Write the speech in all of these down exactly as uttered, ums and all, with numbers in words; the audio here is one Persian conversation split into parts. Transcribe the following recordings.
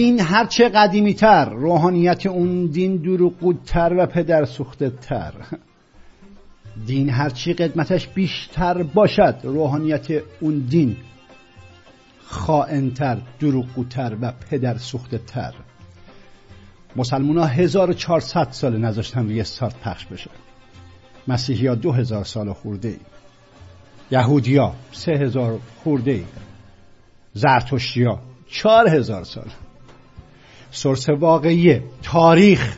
دین هرچه قدیمی تر، روحانیت اون دین دروغگوتر و پدر سوخته تر. دین هرچی قدمتش بیشتر باشد، روحانیت اون دین خائن‌تر، دروغگوتر و پدر سوخته تر. مسلمان ها هزار و چهارصد سال نذاشتن روی استارت پخش بشه. مسیحی ها دو هزار سال خورده ای. یهودی ها سه هزار خورده ای. زرتشتی ها چهار هزار سال. سورس واقعی تاریخ،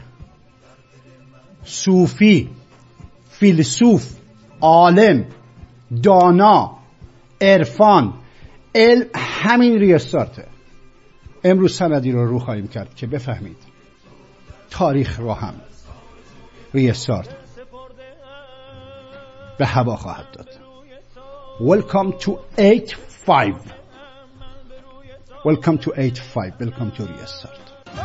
صوفی، فیلسوف، عالم، دانا، عرفان، علم، همین ریستارته. امروز سندی رو رو خواهیم کرد که بفهمید تاریخ رو هم ریستارت به هوا خواهد داد. Welcome to eight five. Welcome to eight five. Welcome to restart.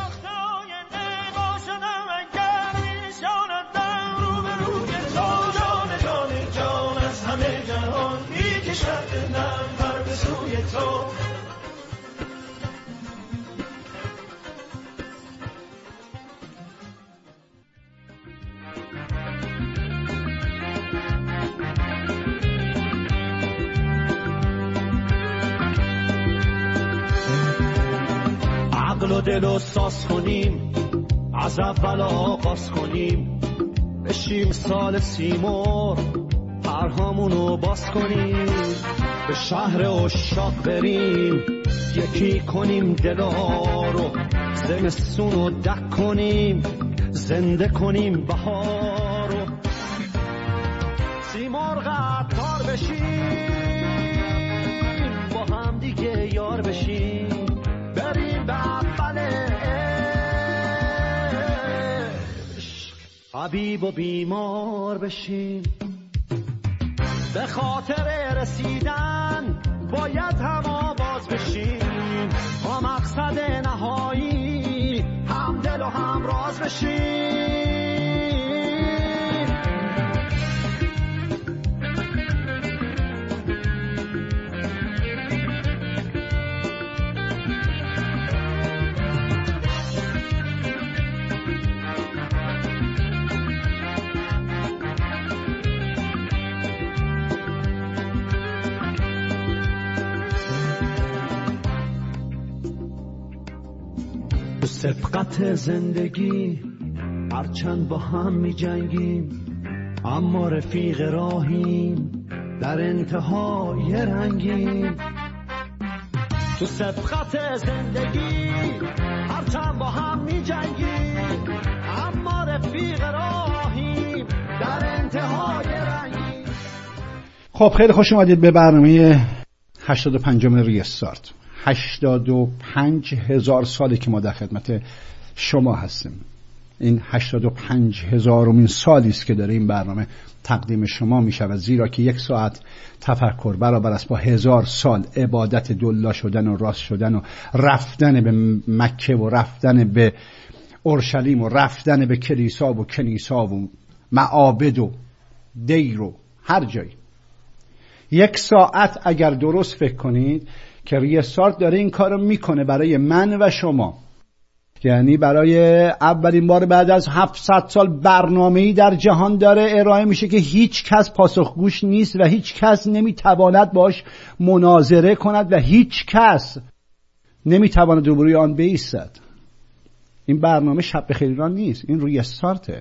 عقل و دل رو ساز کنیم، از اول آغاز کنیم، بشیم سال سیمور، پرهامونو باز کنیم، به شهر عشاق بریم، یکی کنیم دلا رو، زمستونو دک کنیم، زنده کنیم بهارو، سیمور قطار بشیم، با هم دیگه یار بشیم، بریم به اول عشق، حبیب و بیمار بشیم. به خاطر رسیدن باید هم آواز بشیم، با مقصد نهایی هم دل و هم راز بشیم. سبقت زندگی هرچند با هم می جنگیم، اما رفیق راهیم، در انتهای رنگیم. تو سبقت زندگی هرچند با هم می جنگیم، اما رفیق راهیم، در انتهای رنگیم. خب خیلی خوش اومدید به برنامه هشتاد و پنجم ریستارت. هشتاد و پنج هزار سالی که ما در خدمت شما هستیم. این هشتاد و پنج هزارمین سالی است که داره این برنامه تقدیم شما می شود، زیرا که یک ساعت تفکر برابر است با هزار سال عبادت دلا شدن و راست شدن و رفتن به مکه و رفتن به اورشلیم و رفتن به کلیسا و کنیسا و معابد و دیر و هر جایی. یک ساعت اگر درست فکر کنید که ریستارت داره این کارو میکنه برای من و شما، یعنی برای اولین بار بعد از هفتصد سال برنامه‌ای در جهان داره ارائه میشه که هیچ کس پاسخگوش نیست و هیچ کس نمیتواند باش مناظره کند و هیچ کس نمیتواند روبروی آن بایستد. این برنامه شب بخیر ایران نیست، این ریستارته.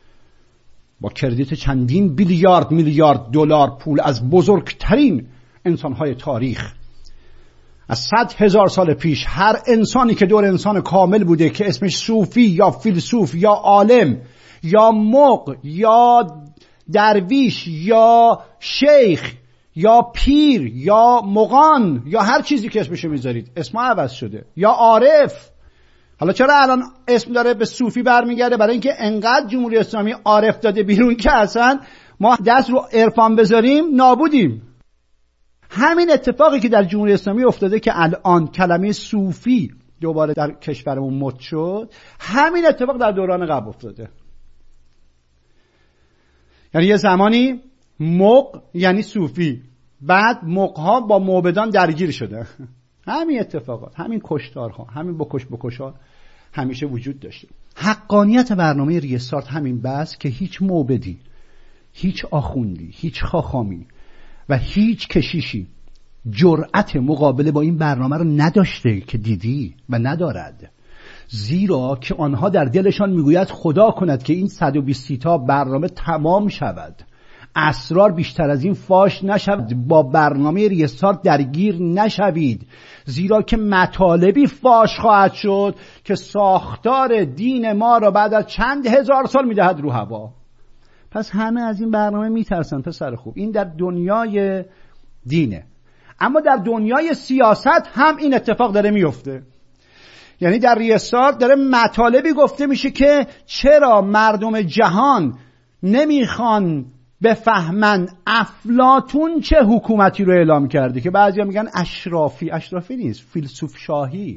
با کردیت چندین بیلیارد میلیارد دلار پول از بزرگترین انسانهای تاریخ از صد هزار سال پیش، هر انسانی که دور انسان کامل بوده که اسمش صوفی یا فیلسوف یا عالم یا مغ یا درویش یا شیخ یا پیر یا مغان یا هر چیزی که اسمشو میذارید، اسمها عوض شده، یا عارف. حالا چرا الان اسم داره به صوفی برمیگرده؟ برای اینکه انقدر جمهوری اسلامی عارف داده بیرون که اصلا ما دست رو عرفان بذاریم نابودیم. همین اتفاقی که در جمهوری اسلامی افتاده که الان کلمه صوفی دوباره در کشورمون مد شد، همین اتفاق در دوران قبل افتاده. یعنی یه زمانی مغ یعنی صوفی، بعد مغها با موبدان درگیر شده. همین اتفاقات، همین کشتارها، همین بکش بکشا همیشه وجود داشته. حقانیت برنامه ریستارت همین بس که هیچ موبدی، هیچ آخوندی، هیچ خاخامی و هیچ کشیشی جرأت مقابله با این برنامه رو نداشته که دیدی و ندارد، زیرا که آنها در دلشان میگوید خدا کند که این صد و بیست تا برنامه تمام شود، اسرار بیشتر از این فاش نشود، با برنامه ریستارت درگیر نشوید، زیرا که مطالبی فاش خواهد شد که ساختار دین ما را بعد از چند هزار سال میدهد رو هوا. پس همه از این برنامه میترسن پسر خوب. این در دنیای دینه. اما در دنیای سیاست هم این اتفاق داره میفته. یعنی در ریستارت داره مطالبی گفته میشه که چرا مردم جهان نمیخوان بفهمن افلاطون چه حکومتی رو اعلام کرده، که بعضیا میگن اشرافی. اشرافی نیست، فیلسوف شاهی،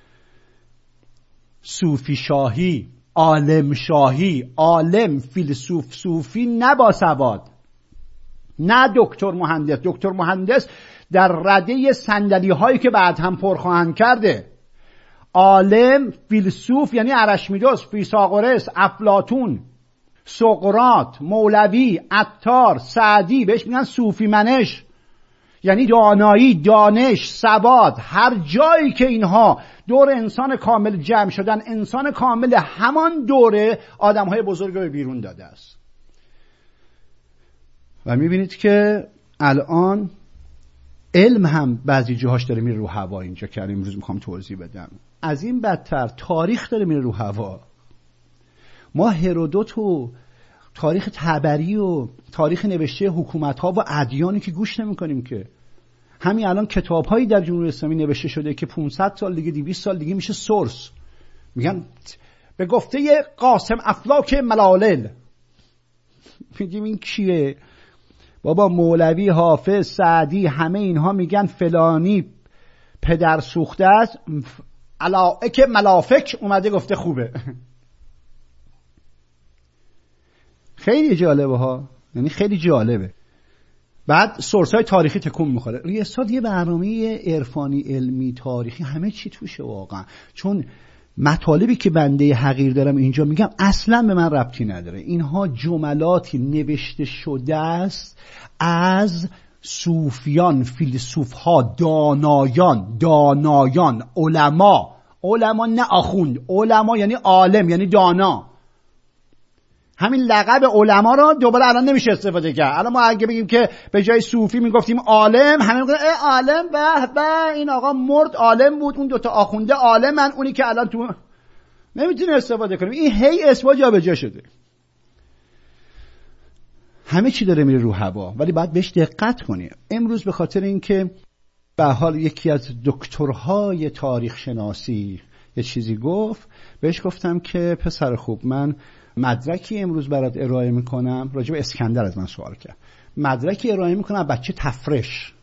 صوفی شاهی، عالم شاهی. عالم، فیلسوف، صوفی، نه با سواد، نه دکتر مهندس. دکتر مهندس در رده صندلی هایی که بعد هم پر خواهند کرده. عالم، فیلسوف یعنی ارشمیدس، فیثاغورس، افلاطون، سقراط، مولوی، عطار، سعدی، بهش میگن صوفی منش، یعنی دانایی، دانش، سواد. هر جایی که اینها دور انسان کامل جمع شدن، انسان کامل همان دوره آدمهای بزرگ رو بیرون داده است. و میبینید که الان علم هم بعضی جاهاش داره میره رو هوا. اینجا که امروز میخوام توضیح بدم، از این بدتر تاریخ داره میره رو هوا. ما هرودوت و تاریخ تبری و تاریخ نوشته حکومت‌ها و ادیانی که گوش نمی‌کنیم که. همین الان کتاب‌هایی در جمهوری اسلامی نوشته شده که پانصد سال دیگه، دویست سال دیگه میشه سورس. میگن به گفته قاسم افلاک ملالل. میگیم این کیه؟ بابا مولوی، حافظ، سعدی، همه اینها میگن فلانی پدر سوخته است، علائک ملافک اومده گفته خوبه. خیلی جالبه ها، یعنی خیلی جالبه. بعد سورس های تاریخی تکون میخوره. ریستارت یه برنامه عرفانی، علمی، تاریخی، همه چی توشه واقعا. چون مطالبی که بنده حقیر دارم اینجا میگم اصلا به من ربطی نداره. اینها جملاتی نوشته شده است از صوفیان، فیلسوفها، دانایان، دانایان، علما. علما نه آخوند، علما یعنی عالم، یعنی دانا. همین لقب علما رو دوباره الان نمیشه استفاده کرد. الان ما اگه بگیم که به جای صوفی میگفتیم عالم، همه میگن ای عالم، به به این آقا مرد عالم بود، اون دوتا آخونده عالمن، اونی که الان تو نمیتونه استفاده کنیم. این هی اسما جابجا شده. همه چی داره میره رو هوا، ولی باید بهش دقت کنیم. امروز به خاطر اینکه به حال یکی از دکترهای تاریخ شناسی یه چیزی گفت، بهش گفتم که پسر خوب، من مدرکی امروز برات ارائه میکنم. راجع به اسکندر از من سوال کرد. مدرکی ارائه میکنم بچه تفرش.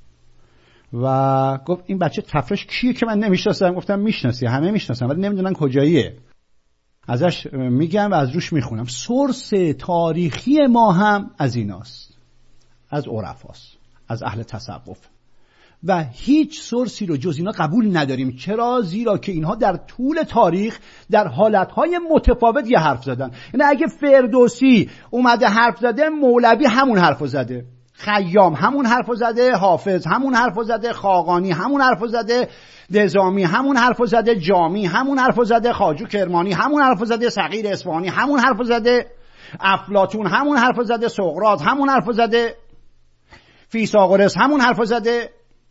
و گفت این بچه تفرش کیه که من نمیشناسم؟ گفتم میشناسی، همه میشناسن ولی نمیدونن کجاییه. ازش میگم و از روش میخونم. سورس تاریخی ما هم از ایناست، از عرفاست، از اهل تصوف. و هیچ سورسی رو جز اینا قبول نداریم. چرا؟ زیرا که اینها در طول تاریخ در حالتهای متفاوت یه حرف زدن. یعنی اگه فردوسی اومده حرف زده، مولوی همون حرف زده، خیام همون حرف زده، حافظ همون حرف زده، خاقانی همون حرف زده، نظامی همون حرف زده، جامی همون حرف زده، خواجو کرمانی همون حرف زده، صغیر اصفهانی همون حرف زده، افلاطون همون حرف زده، سقراط همون حرف زده، فیثاغورس همون حرف زده.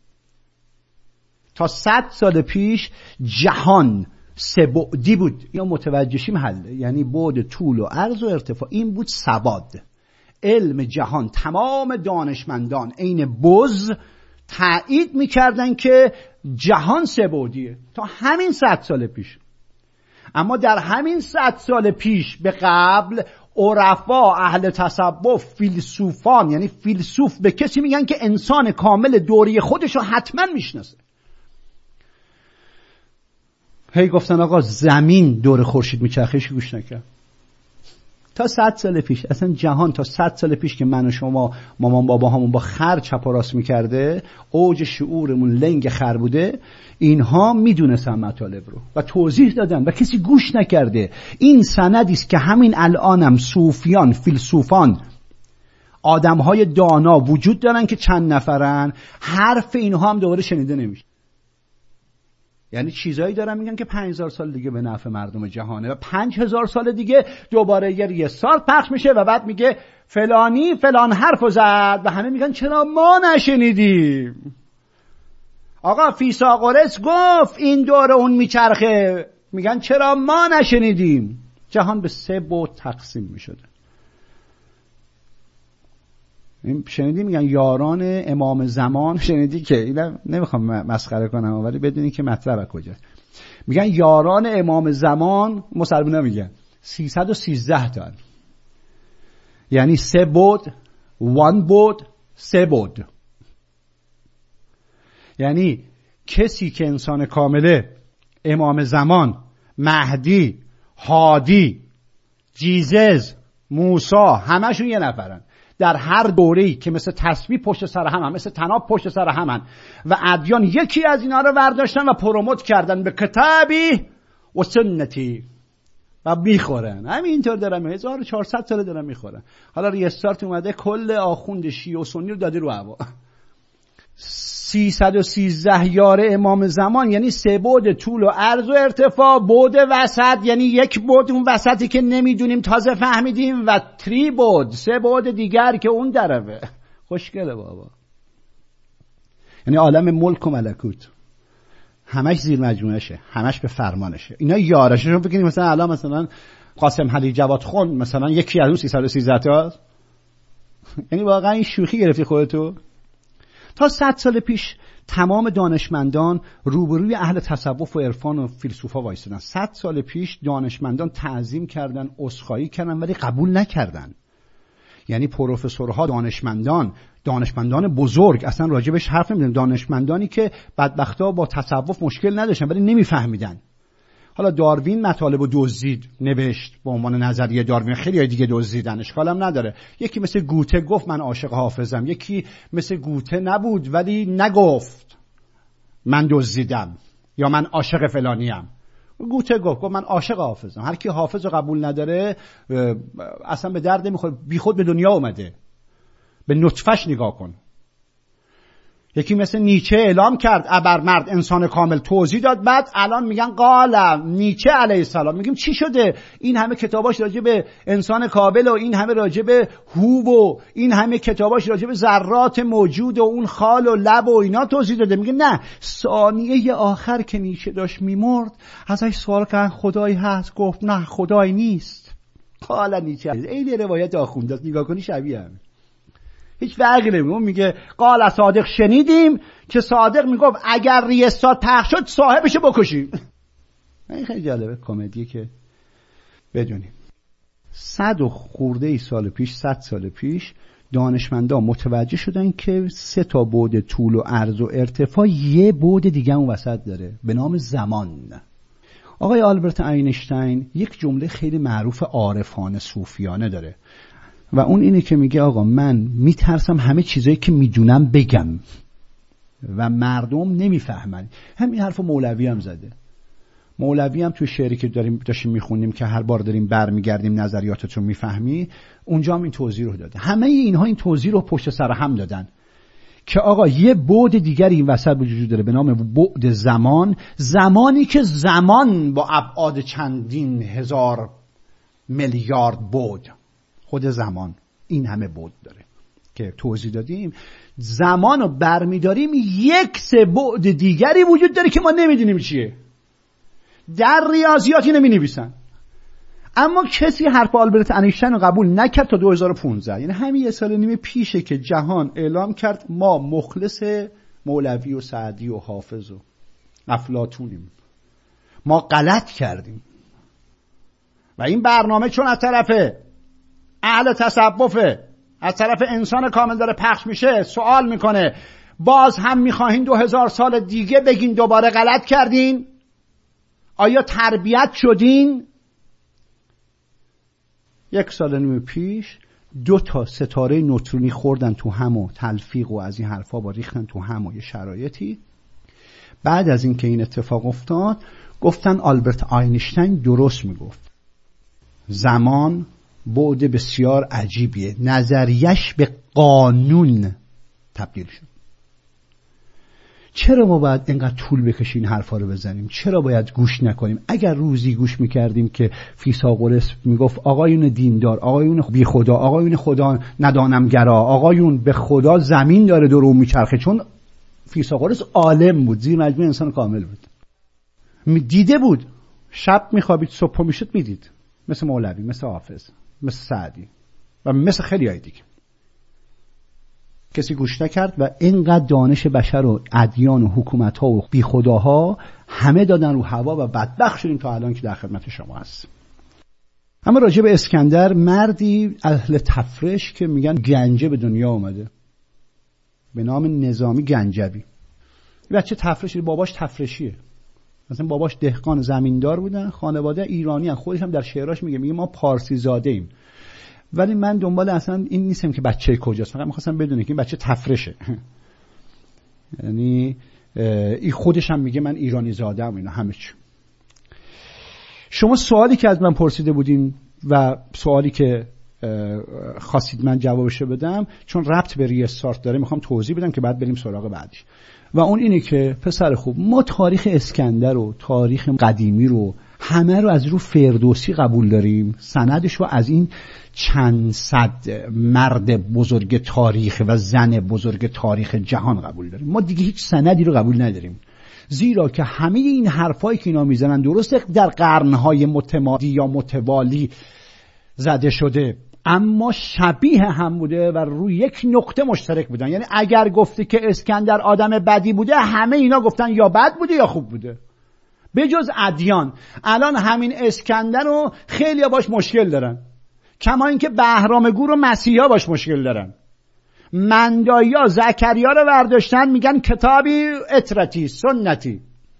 تا صد سال پیش جهان سه بعدی بود. یا متوجهشیم حله، یعنی بعد طول و عرض و ارتفاع. این بود سواد. علم جهان، تمام دانشمندان عین بز تایید میکردن که جهان سه بعدیه تا همین صد سال پیش. اما در همین صد سال پیش به قبل عرفا، اهل تصوف، فیلسوفان، یعنی فیلسوف به کسی میگن که انسان کامل دوری خودش رو حتما میشناسه. هی گفتن آقا زمین دور خورشید میچرخه، گوش نکرد. تا صد سال پیش اصلا جهان، تا صد سال پیش که من و شما مامان بابا همون با خر چپ و راست میکرده، اوج شعورمون لنگ خر بوده، اینها میدونستن مطالب رو و توضیح دادن و کسی گوش نکرده. این سندی است که همین الانم صوفیان، فیلسوفان، آدمهای دانا وجود دارن که چند نفرن، حرف اینها هم دوباره شنیده نمیشه. یعنی چیزایی دارن میگن که پنج هزار سال دیگه به نفع مردم جهانه و پنج هزار سال دیگه دوباره یه ریستارت پخش میشه و بعد میگه فلانی فلان حرفو زد و همه میگن چرا ما نشنیدیم؟ آقا فیثاغورس گفت این دور اون میچرخه، میگن چرا ما نشنیدیم؟ جهان به سه بعد تقسیم میشده. شنیدی میگن یاران امام زمان، شنیدی که اینا نمیخوام مسخره کنم ولی بدونی که مطلب از کجاست. میگن یاران امام زمان، مسلمونا میگن سیصد و سیزده تا، یعنی سه بعد، وان بعد، سه بعد. یعنی کسی که انسان کامله، امام زمان، مهدی، هادی، جیزس، موسی، همشون یه نفرن در هر دوره‌ای که مثل تسبیح پشت سر هم، هم مثل طناب پشت سر همن و ادیان یکی از اینا رو برداشتن و پروموت کردن به کتابی و سنتی و میخورن. همینطور دارن هزار و چهارصد سال دارن میخورن. حالا ریستارت اومده کل آخوند شیعه و سنی رو داده رو هوا. سیصد و سیزده یار امام زمان یعنی سه بعد طول و عرض و ارتفاع، بعد وسط یعنی یک بعد اون وسطی که نمیدونیم تازه فهمیدیم و تری بعد، سه بعد دیگر که اون درفه. خوشگله بابا. یعنی عالم ملک و ملکوت همش زیر مجموعشه، همش به فرمانشه. اینا یارشه. شما بگید مثلا الان مثلا قاسم حلی جواد خون مثلا یکی از اون سیصد و سیزده تا، یعنی واقعا این شوخی گرفتی خودتو؟ تا صد سال پیش تمام دانشمندان روبروی اهل تصوف و عرفان و فیلسوفا وایسادن. صد سال پیش دانشمندان تعظیم کردن، عذرخواهی کردن ولی قبول نکردن. یعنی پروفسورها، دانشمندان، دانشمندان بزرگ اصلا راجبش حرف نمی‌زدن. دانشمندانی که بدبختا با تصوف مشکل نداشتن ولی نمیفهمیدن. حالا داروین مطالب دزدید، نوشت به عنوان نظریه داروین، خیلی دیگه دزدیدن، اشکالم نداره. یکی مثل گوته گفت من عاشق حافظم، یکی مثل گوته نبود ولی نگفت من دزدیدم یا من عاشق فلانیم. گوته گفت گفت من عاشق حافظم. هر کی حافظ رو قبول نداره اصلا به درد نمیخوره، بیخود به دنیا اومده. به نطفش نگاه کن. یکی مثل نیچه اعلام کرد ابرمرد انسان کامل، توضیح داد، بعد الان میگن قال نیچه علیه السلام. میگیم چی شده؟ این همه کتاباش راجع به انسان کامل و این همه راجع به هو و این همه کتاباش راجع به ذرات موجود و اون خال و لب و اینا توضیح داده. میگه نه، ثانیه آخر که نیچه داشت میمرد ازش سوال کردن خدایی هست؟ گفت نه خدایی نیست. قال نیچه. این روایت آخونده است، نگاه کنی شبیه همه، هیچ فرقی نمیکنه. میگه قال صادق شنیدیم که صادق میگفت اگر ریستارت پخش شد صاحبشو بکشیم. این خیلی جالبه، کمدیه که بدونیم. صد و خورده ای سال پیش، صد سال پیش دانشمندان متوجه شدن که سه تا بعد طول و عرض و ارتفاع، یه بعد دیگه اون وسط داره به نام زمان. آقای آلبرت اینشتین یک جمله خیلی معروف عارفانه صوفیانه داره و اون اینه که میگه آقا من میترسم همه چیزایی که میدونم بگم و مردم نمیفهمن. همین حرفو مولوی هم زده. مولوی هم تو شعری که داریم داشتیم میخونیم که هر بار داریم برمیگردیم نظریاتتو میفهمی، اونجا هم این توضیح رو داده. همه اینها این توضیح رو پشت سر هم دادن که آقا یه بعد دیگری این وسط وجود داره به نام بعد زمان. زمانی که زمان با ابعاد چندین هزار میلیارد بعد، خود زمان این همه بعد داره که توضیح دادیم. زمان رو برمیداریم یک سه بعد دیگری وجود داره که ما نمیدونیم چیه، در ریاضیاتی نمی نویسن. اما کسی حرف آلبرت اینشتین رو قبول نکرد تا دو هزار و پانزده، یعنی همین یه سال و نیم پیشه که جهان اعلام کرد ما مخلص مولوی و سعدی و حافظ و افلاطونیم، ما غلط کردیم. و این برنامه چون از طرف اهل تصوفه، از طرف انسان کامل داره پخش میشه، سوال میکنه باز هم میخواهین دو هزار سال دیگه بگین دوباره غلط کردین؟ آیا تربیت شدین؟ یک سال نیم پیش دو تا ستاره نوترونی خوردن تو هم و تلفیق و از این حرفا با ریختن تو هم و یه شرایطی. بعد از اینکه این اتفاق افتاد گفتن آلبرت آینشتین درست میگفت، زمان بعد بسیار عجیبیه، نظریش به قانون تبدیل شد. چرا ما باید اینقدر طول بکشیم این حرفا رو بزنیم؟ چرا باید گوش نکنیم؟ اگر روزی گوش میکردیم که فیثاغورس میگفت آقایون دیندار، آقایون بی خدا، آقایون خدا ندانمگرا، آقایون به خدا زمین داره دور میچرخه، چون فیثاغورس عالم بود، زیر مجموع انسان کامل بود، دیده بود، شب میخوابید صبح میشد میدید، مثل مولوی، مثل حافظ، مثل سعدی و مثل خیلی های دیگه. کسی گوش نکرد و اینقدر دانش بشر و ادیان و حکومت ها و بی خداها همه دادن رو هوا و بدبخت شدیم تا الان که در خدمت شما هست. اما راجع به اسکندر، مردی اهل تفرش که میگن گنجه به دنیا اومده به نام نظامی گنجوی. بچه تفرشی، باباش تفرشیه، مثلا باباش دهقان زمیندار بودن، خانواده ایرانی هن. خودش هم در شعراش میگه میگه ما پارسی زاده ایم. ولی من دنبال اصلا این نیستم که بچه کجاست، فقط میخواستم بدونم که این بچه تفرشه. یعنی این خودش هم میگه من ایرانی زاده ام. اینا همه چی. شما سوالی که از من پرسیده بودین و سوالی که خواستید من جوابشو بدم، چون ربط به ریستارت داره میخوام توضیح بدم که بعد بریم سراغ بعدیش. و اون اینه که پسر خوب، ما تاریخ اسکندر و تاریخ قدیمی رو همه رو از رو فردوسی قبول داریم، سندش رو از این چند صد مرد بزرگ تاریخ و زن بزرگ تاریخ جهان قبول داریم. ما دیگه هیچ سندی رو قبول نداریم، زیرا که همه این حرفایی که اینا میزنن درسته در قرنهای متمادی یا متوالی زده شده، اما شبیه هم بوده و روی یک نقطه مشترک بودن. یعنی اگر گفتی که اسکندر آدم بدی بوده، همه اینا گفتن یا بد بوده یا خوب بوده، به جز ادیان. الان همین اسکندر رو خیلی باش مشکل دارن، کما اینکه بهرام گور و مسیحا باش مشکل دارن. مندایا زکریا رو برداشتن میگن کتابی اطرتی سنتی،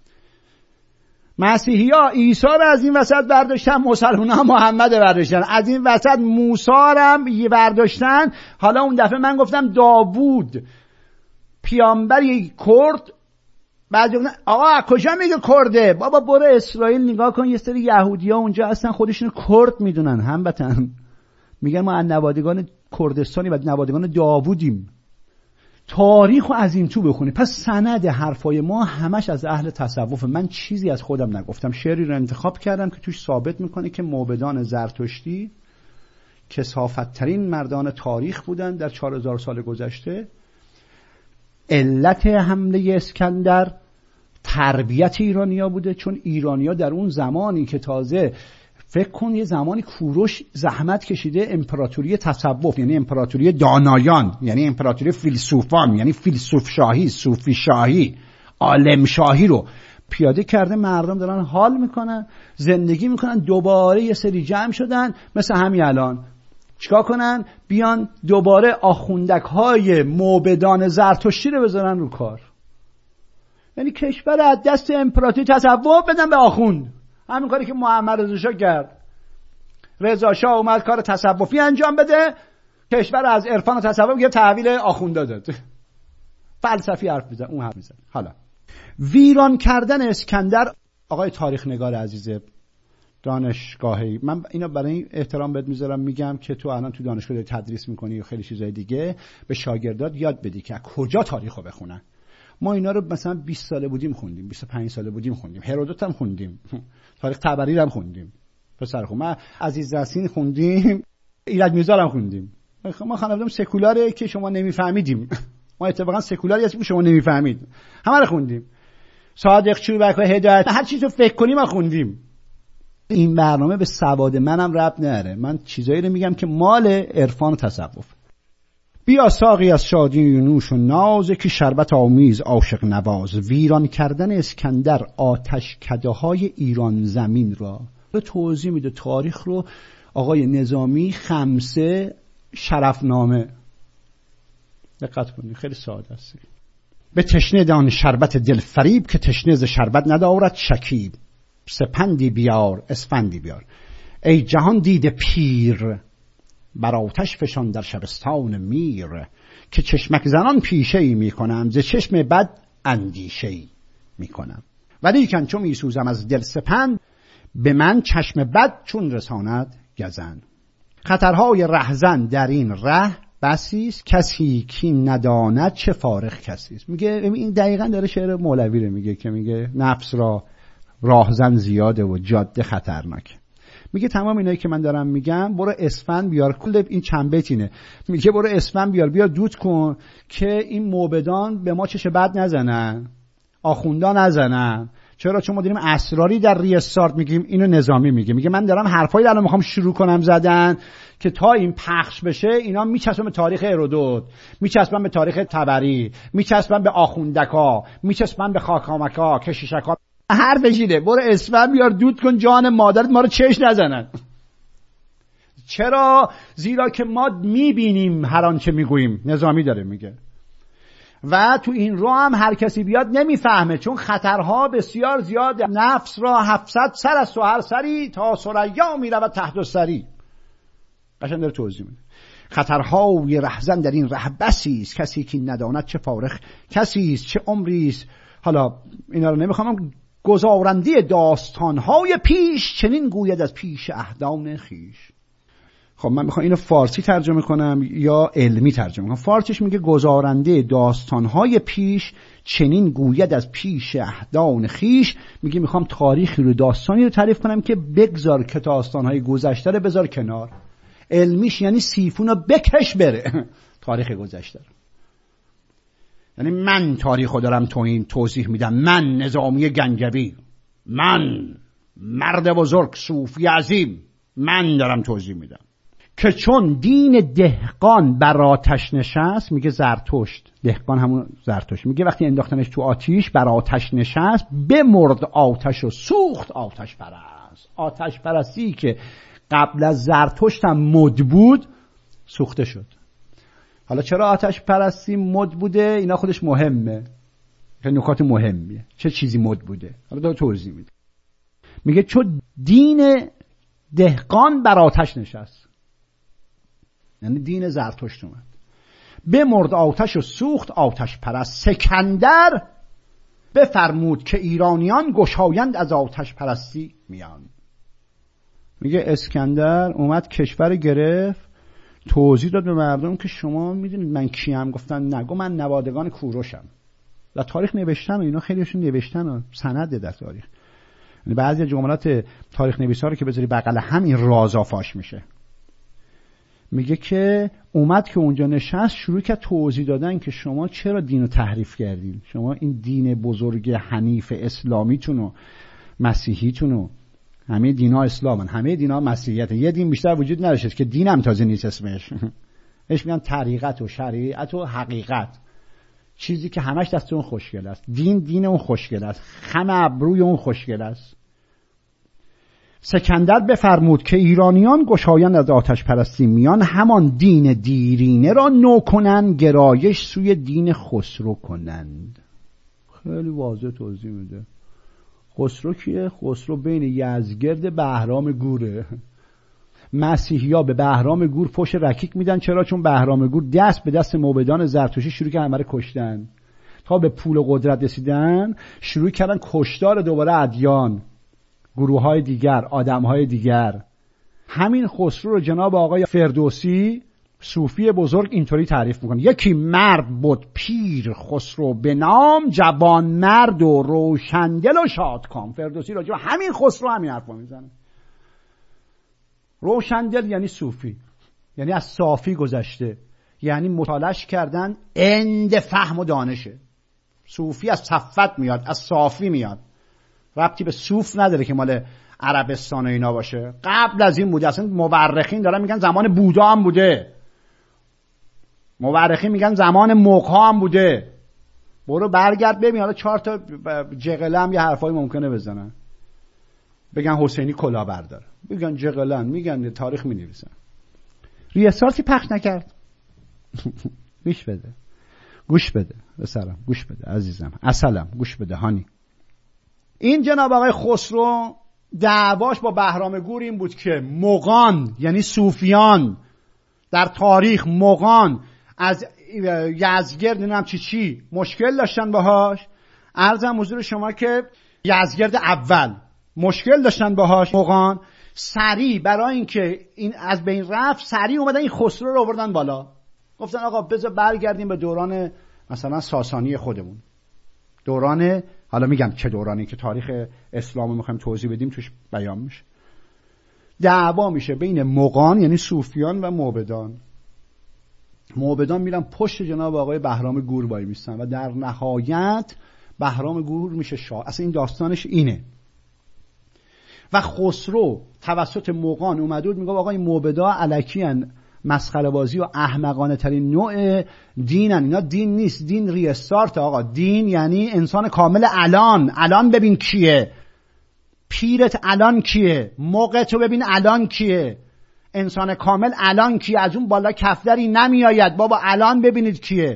مسیحیا عیسی رو از این وسط برداشتن، مسلمان‌ها محمد برداشتن، از این وسط موسی رو برداشتن. حالا اون دفعه من گفتم داوود پیامبری کرد، بعضی گفتن آقا کجا میگه کرده؟ بابا برو اسرائیل نگاه کن، یه سری یهودی‌ها اونجا هستن خودشون کرد میدونن، هموطن، میگن ما از نوادگان کردستانی و نوادگان داوودیم. تاریخ رو از این تو بخونی. پس سند حرفای ما همش از اهل تصوف. من چیزی از خودم نگفتم، شعری رو انتخاب کردم که توش ثابت میکنه که موبدان زرتشتی کثافت ترین مردان تاریخ بودن در چهار هزار سال گذشته. علت حمله اسکندر تربیت ایرانیا بوده، چون ایرانیا در اون زمانی که تازه فکر کن یه زمانی کوروش زحمت کشیده امپراتوری تصوف، یعنی امپراتوری دانایان، یعنی امپراتوری فیلسوفان، یعنی فیلسوف شاهی، صوفی شاهی، عالم شاهی رو پیاده کرده. مردم دارن حال میکنن، زندگی میکنن. دوباره یه سری جمع شدن مثل همین الان، چیکار کنن؟ بیان دوباره آخوندک های موبدان زرتشتی رو بذارن رو کار. یعنی کشور از دست امپراتوری تصوف بدن به آخوند. همین کاری که محمد رضا شاه کرد. رضا شاه اومد کار تصوفی انجام بده، کشور از عرفان و تصوف یه تحویل آخوندا داد. فلسفی حرف میزنه، اون حرف میزنه. حالا ویران کردن اسکندر، آقای تاریخ نگار عزیز دانشگاهی، من اینا برای احترام بهت میذارم، میگم که تو الان تو دانشگاه داری تدریس میکنی و خیلی چیزای دیگه، به شاگردات یاد بدی که کجا تاریخو بخونن. ما اینا رو مثلا بیست ساله بودیم خوندیم، بیست و پنج ساله بودیم خوندیم، هرودوت هم خوندیم، تاریخ طبری هم خوندیم. پسر خوب ما عزیز رسین خوندیم، ایرج میرزا هم خوندیم. ما خانواده‌ام سکولاره که شما نمیفهمیدیم. ما اتفاقا سکولاری هستیم که شما نمیفهمید. همه رو خوندیم. صادق چوبک و هدایت، هر چیزو فکر کنیم ما خوندیم. این برنامه به سواد منم ربط نداره. من چیزایی رو میگم که مال عرفان و تصوف. بیا ساقی از شادی و نوش و ناز، که شربت آمیز عاشق نواز. ویران کردن اسکندر آتش کده های ایران زمین را. به توضیح میده تاریخ رو آقای نظامی، خمسه شرفنامه. دقت کنید خیلی ساده است. به تشنه دان شربت دل فریب، که تشنه ز شربت ندارد شکیب. سپندی بیار اسفندی بیار. ای جهان دیده پیر، بر آتش فشان در شبستان میر. که چشمک زنان پیشه ای می کنم، ز چشم بد اندیشه ای می کنم. ولیکن چون می سوزم از دل سپند، به من چشم بد چون رساند گزند. خطرهای رهزن در این ره بسیست، کسی کی نداند چه فارغ کسیست. میگه این دقیقاً داره شعر مولوی رو میگه که میگه نفس را راهزن زیاده و جاده خطرناک. میگه تمام اینایی که من دارم میگم، برو اسفند بیار. کل این چند بیت اینه. میگه برو اسفند بیار، بیا دود کن که این موبدان به ما چش بد نزنن، آخوندا نزنن. چرا؟ چون ما داریم اسراری در ریستارت میگیم. اینو نظامی میگه. میگه من دارم حرفایی الان میخوام شروع کنم زدن که تا این پخش بشه اینا میچسبن به تاریخ هرودوت، میچسبن به تاریخ طبری، میچسبن به آخوندکا، میچسبن به خاکامکا، کشیشکا. هر بشیده برو اسفند بیار دود کن، جان مادرت ما رو چش نزنن. چرا؟ زیرا که ما میبینیم هر آنچه میگوییم. نظامی داره میگه. و تو این رو هم هر کسی بیاد نمیفهمه، چون خطرها بسیار زیاد. نفس را هفتصد سر است و هر سری، تا ثریا میرود تحت الثری. قشنگ داره توضیح میده. خطرهای رهزن در این ره بسیست، کسی که نداند چه فارغ کسیست. چه عمریست. حالا اینا رو نمیخوام. گزارنده داستانهای پیش، چنین گوید از پیش اهدان خیش. خب من میخوام اینو فارسی ترجمه کنم یا علمی ترجمه کنم. فارسیش میگه گزارنده داستانهای پیش، چنین گوید از پیش اهدان خیش. میگه میخوام تاریخی رو، داستانی رو تعریف کنم که بگذار که داستانهای گذشته رو بذار کنار. علمیش یعنی سیفون رو بکش بره تاریخ گذشته رو. یعنی من تاریخو دارم تو این توضیح میدم. من نظامی گنجوی، من مرد بزرگ صوفی عظیم، من دارم توضیح میدم که چون دین دهقان بر آتش نشست. میگه زرتشت، دهقان همون زرتشت. میگه وقتی انداختنش تو آتیش بر آتش نشست، بمرد آتش و سوخت آتش پرست. آتش پرستی که قبل از زرتشت هم مد بود سوخته شد. حالا چرا آتش پرستی مد بوده؟ اینا خودش مهمه، نکات مهمیه. چه چیزی مد بوده؟ حالا داره توضیح میده. میگه چون دین دهقان بر آتش نشست، یعنی دین زرتشت اومد، بمرد آتش و سوخت آتش پرست. سکندر بفرمود که ایرانیان، گشایند از آتش پرستی میان. میگه اسکندر اومد کشور گرفت، توضیح داد به مردم که شما میدونید من کیم؟ گفتن نگو من نوادگان کوروشم. و تاریخ نوشتن و اینا خیلیشون نوشتن و سند در تاریخ. یعنی بعضی جملات تاریخ نویسا رو که بذاری بغل همین رازا فاش میشه. میگه که اومد که اونجا نشست، شروع کرد توضیح دادن که شما چرا دینو تحریف کردین. شما این دین بزرگ حنیف اسلامیتون و مسیحیتون و همه دینا اسلامن، همه دینا مسیحیت. یه دین بیشتر وجود نداشته که دینم تازه نیست اسمش. اش میگن طریقت و شریعت و حقیقت، چیزی که همش دست اون خوشگل است. دین دین اون خوشگل است، خم ابروی اون خوشگل است. سکندر بفرمود که ایرانیان گشایند از آتش پرستی میان، همان دین دیرینه را نو کنند، گرایش سوی دین خسرو کنند. خیلی واضح توضیح میده. خسرو کیه؟ خسرو بین یزگرد بهرام گوره. مسیحی‌ها به بهرام گور پشت رکیک میدن. چرا؟ چون بهرام گور دست به دست موبدان زرتشتی شروع کردن همه رو کشتن. تا به پول و قدرت رسیدن شروع کردن کشتار دوباره ادیان، گروه‌های دیگر، آدم‌های دیگر. همین خسرو رو جناب آقای فردوسی صوفی بزرگ اینطوری تعریف میکنه: یکی مرد بود پیر خسرو به نام، جوان مرد و روشندل و شادکام. فردوسی راجع به همین خسرو همین حرفا میزنه. روشندل یعنی صوفی، یعنی از صافی گذشته، یعنی مطالعهش کردن اند فهم و دانشه. صوفی از صفت میاد، از صافی میاد، ربطی به صوف نداره که مال عربستان و اینا باشه. قبل از این بوده. اصلا مورخین دارن میگن زمان بودا هم بوده، مورخین میگن زمان مغها هم بوده. برو برگرد ببین. حالا چهار تا جغله هم یه حرفایی ممکنه بزنن، بگن حسینی کلا بردار، بگن جغلن، میگن تاریخ مینویسن. ریاستارتی پخش نکرد. گوش بده، گوش بده بسرم، گوش بده عزیزم، اصلم گوش بده هانی. این جناب آقای خسرو دعواش با بهرام گور این بود که مغان یعنی صوفیان در تاریخ مغان از یزدگرد نمیدونم چی چی مشکل داشتن باهاش. عرضم حضور شما که یزدگرد اول مشکل داشتن باهاش مغان، سریع برای اینکه این از بین رفت سریع اومدن این خسرو رو آوردن بالا، گفتن آقا بذار برگردیم به دوران مثلا ساسانی خودمون، دوران حالا میگم چه دورانی که تاریخ اسلام رو میخوایم توضیح بدیم توش بیان میشه. دعوا میشه بین مغان یعنی صوفیان و موبدان. موبدان میرن پشت جناب آقای بهرام گور وای میستن و در نهایت بهرام گور میشه شاه. اصلا این داستانش اینه. و خسرو توسط مغان اومد بود میگه آقا این موبدا الکیان، مسخره بازی و احمقانه ترین نوع دینن، اینا دین نیست، دین ریستارت. آقا دین یعنی انسان کامل الان، الان ببین کیه، پیرت الان کیه، موقع تو ببین الان کیه، انسان کامل الان کیه، از اون بالا کفدری نمی آید بابا، الان ببینید کیه.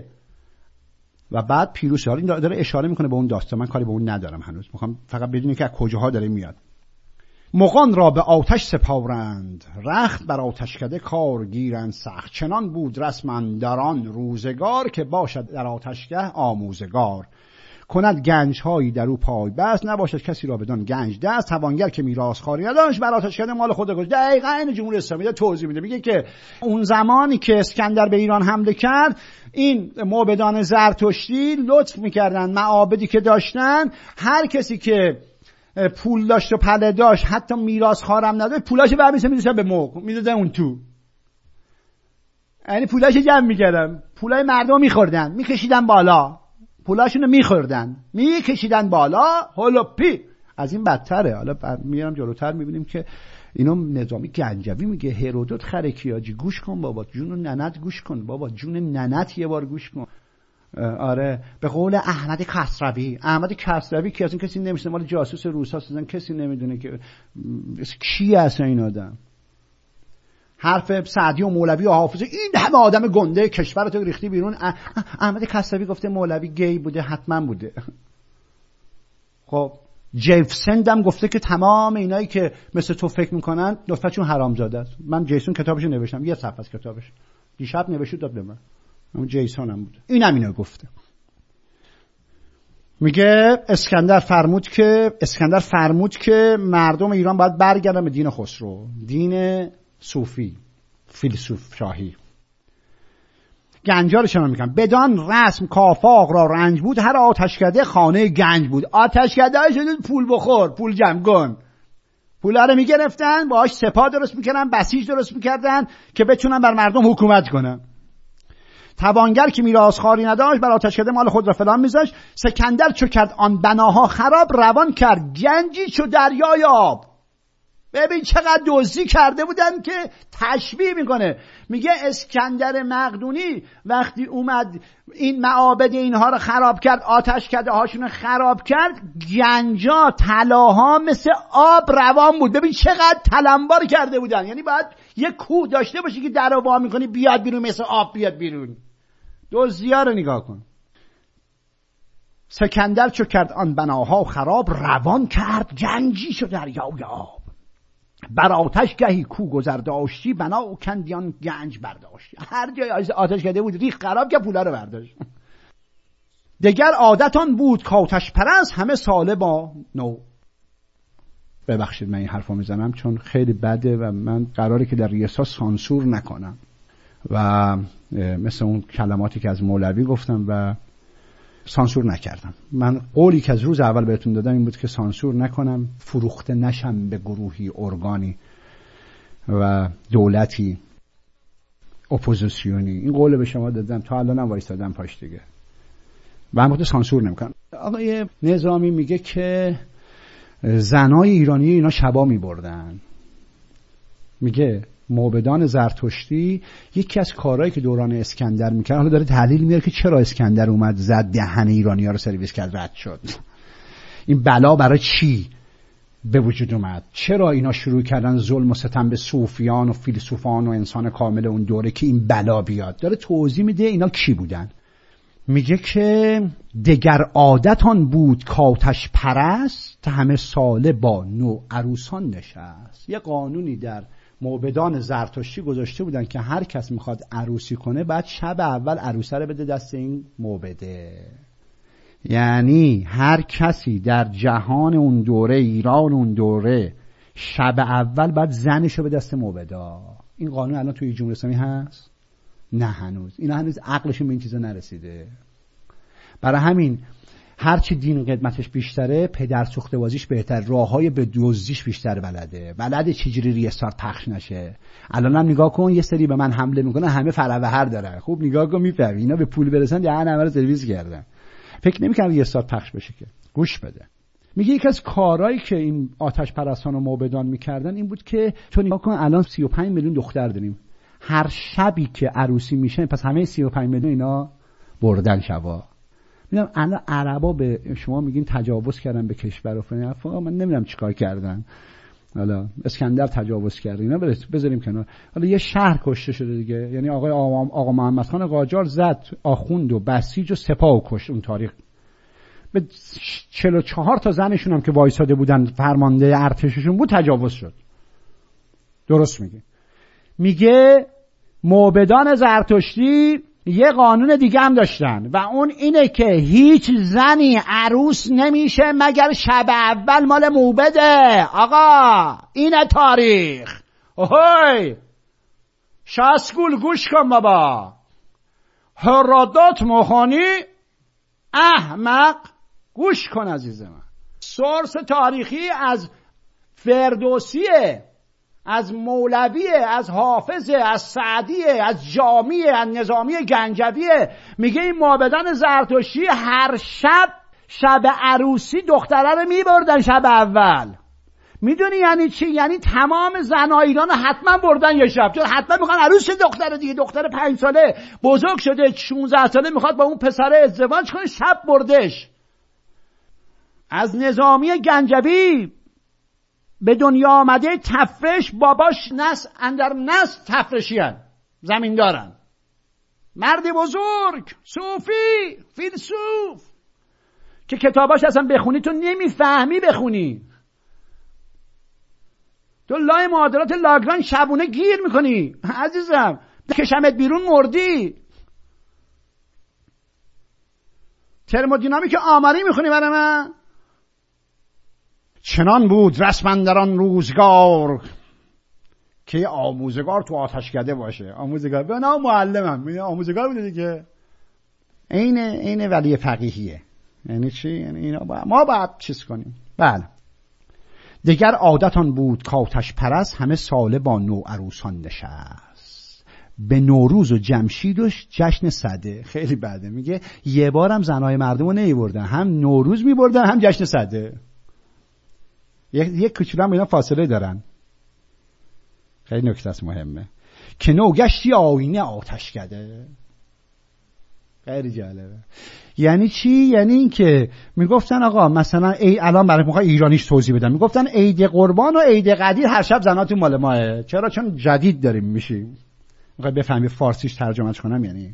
و بعد پیروز این داره اشاره میکنه به اون داستان، من کاری به اون ندارم هنوز، میخوام فقط بدونی که از کجاها داره میاد. مغان را به آتش سپارند، رخت بر آتشکده کار گیرند سخت، چنان بود رسم اندران روزگار، که باشد در آتشگه آموزگار. کند گنج هایی در او پای بست، نباشد کسی را بدان گنج دست. توانگر که میراث خواری نداشت، بر آتشکده مال خود گذاشت. دقیقاً این جمهوری اسلامی ده توضیح میده، میگه که اون زمانی که اسکندر به ایران حمله کرد، این موبدان زرتشتی لطف میکردن معابدی که داشتن، هر کسی که پول داشت و پله داشت، حتی میراث خوارم نداشت، پولاشو برمی‌داشتن میذاشتن به موق، میدادن اون تو، یعنی پولاشو جمع میکردن، پولای مردم میخوردن، میکشیدن بالا، پولاشونو میخوردن میکشیدن بالا، هولوپی. از این بدتره. حالا میارم جلوتر میبینیم که اینو نظامی گنجوی میگه هرودوت خرکیاجی گوش کن بابا، جون ننت گوش کن بابا، جون ننت یه بار گوش کن. آره به قول احمد کسروی. احمد کسروی کی اصلا کسی نمیشه، مال جاسوس روسا هستن، کسی نمیدونه که کی اصلا این آدم. حرف سعدی و مولوی و حافظ، این همه آدم گنده کشورت رو ریختی بیرون. احمد کسروی گفته مولوی گی بوده، حتما بوده. خب جیفسند هم گفته که تمام اینایی که مثل تو فکر میکنن نطفه‌شون حرامزاده است. من جیسون کتابشو نوشتم، یه صفحه از کتابش دیشب نوشت داد به من، اون جیسون هم بوده. این هم اینو گفته. میگه اسکندر فرمود که اسکندر فرمود که مردم ایران باید برگردن به دین خسرو، دین صوفی، فیلسوف شاهی. گنجا رو شما میگم بدان رسم کافاق را رنج بود، هر آتشکده خانه گنج بود. آتشکده های شدید پول بخور، پول جمع کن. پولا رو میگرفتن باهاش سپاه درست میکردن، بسیج درست میکردن که بتونن بر مردم حکومت کنن. توانگر که میراث خواری نداشت، بر آتشکده مال خود را فلان میذاشت. سکندر چو کرد آن بناها خراب، روان کرد گنجی چو دریای آب. ببین چقدر دزدی کرده بودن که تشبیه میکنه. میگه اسکندر مقدونی وقتی اومد این معابد اینها رو خراب کرد، آتشکده هاشون رو خراب کرد، گنجا طلاها مثل آب روان بود. ببین چقدر تلمبار کرده بودن. یعنی باید یه کوه داشته باشی که در رو وا میکنی بیاد بیرون، مثل آب بیاد بیرون. دزدیا رو نگاه کن. سکندر چو کرد آن بناها خراب، روان کرد گنجی شو دریای آب. بر آتش گهی کو گذر داشتی، بنا و کندیان گنج برداشتی. هر جای آتش کده بود ریخ خراب که پولا رو برداشت. دگر عادتان بود که آتش پرست، همه ساله با نو. ببخشید من این حرفو میزنم چون خیلی بده و من قراره که در ریاست سانسور نکنم و مثل اون کلماتی که از مولوی گفتم و سانسور نکردم. من قولی که از روز اول بهتون دادم این بود که سانسور نکنم، فروخته نشم به گروهی، ارگانی و دولتی اپوزیسیونی. این قول به شما دادم، تا الان هم وایسادم پاش دیگه. و البته سانسور نمیکنم. آقای نظامی میگه که زنای ایرانی اینا شبا میبردن. میگه موبدان زرتشتی یکی از کارهایی که دوران اسکندر میکرد، حالا داره تحلیل میاره که چرا اسکندر اومد زد دهن ایرانی‌ها رو سرویس کرد رد شد. این بلا برای چی به وجود اومد؟ چرا اینا شروع کردن ظلم و ستم به صوفیان و فیلسوفان و انسان کامل اون دوره که این بلا بیاد؟ داره توضیح میده اینا کی بودن. میگه که دگر عادتان بود کاتش پرست، همه ساله با نو عروسان نشست. یه قانونی در موبدان زرتشتی گذاشته بودن که هر کس میخواد عروسی کنه بعد شب اول عروسه رو بده دست این موبده. یعنی هر کسی در جهان اون دوره، ایران اون دوره، شب اول بعد زنشو به دست موبدا. این قانون الان توی جمهوری اسلامی هست؟ نه هنوز. اینا هنوز عقلشون به این چیزا نرسیده. برای همین هرچی دین قدمتش بیشتره پدر سوخته بازیش بهتر، راههای به دزدیش بیشتر بلده، بلده چجوری ریستارت پخش نشه. الان هم نگاه کن یه سری به من حمله میکنه، همه فروهر دارن. خوب نگاه کن میفهمی اینا به پول برسن یا همه رو سرویس کردن. فکر نمی‌کنم ریستارت پخش بشه که. گوش بده. میگه یک از کارهایی که این آتش پرستان و موبدان میکردن این بود که تو نگاه کن الان سی و پنج میلیون دختر داریم، هر شبی که عروسی میشه پس همه سی و پنج میلیون اینا بردن شبا. میگم الان عربا به شما میگین تجاوز کردن به کشور و فلان، من نمیدونم چیکار کردن. حالا اسکندر تجاوز کرد اینا بذاریم کنار. حالا یه شهر کشته شده دیگه، یعنی آقای آقا محمد خان قاجار زد آخوند و بسیج و سپاه و کشت. اون تاریخ به چهل و چهار تا زنشون هم که وایساده بودن فرمانده ارتششون بود تجاوز شد. درست میگه. میگه موبدان زرتشتی یه قانون دیگه هم داشتن و اون اینه که هیچ زنی عروس نمیشه مگر شب اول مال موبده. آقا اینه تاریخ. اوهی شاسکول گوش کن بابا. هرودوت مخانی احمق گوش کن عزیز من. سورس تاریخی از فردوسیه، از مولویه، از حافظه، از سعدیه، از جامیه، از نظامی گنجویه. میگه این موبدان زرتشتی هر شب شب عروسی دختره رو میبردن شب اول. میدونی یعنی چی؟ یعنی تمام زنای ایران حتما بردن یه شب، چون حتما میخوان عروس دختر دیگه. دختر پنج ساله بزرگ شده، شانزده ساله میخواد با اون پسر ازدواج کنه، شب بردش. از نظامی گنجوی به دنیا آمده تفرش، باباش نس اندر نس تفرشی هن. زمین دارن. مرد بزرگ، صوفی، فیلسوف که کتاباش اصلا بخونی تو نمیفهمی بخونی. تو لای معادلات لاگرانژ شبونه گیر میکنی عزیزم. بکشمت بیرون مردی. ترمودینامیک آماری میخونی برای من؟ چنان بود رسم اندر آن روزگار که آموزگار تو آتشکده باشه. آموزگار به نام معلمم آموزگار بوده دیگه. این این ولی فقیهیه. یعنی چی؟ یعنی اینا با... ما باید چیز کنیم. بله. دیگر عادتان بود کاتش پرست، همه ساله با نو عروسان نشست. به نوروز و جمشید و جشن سده. خیلی بده. میگه یه بارم زنای مردم رو نمیبردن، هم نوروز میبردن هم جشن سده. یک یک کوچولو هم اینا فاصله دارن. خیلی نکته است مهمه. که نوگشتی آینه آتش کده. خیلی جالبه. یعنی چی؟ یعنی این که میگفتن آقا مثلا ای الان برای میخوای ایرانیش توضیح بدم، میگفتن عید قربان و عید قدیر هر شب زناتون مال ماه. چرا؟ چون جدید داریم میشیم. میخوای بفهمی فارسیش ترجمهش کنم یعنی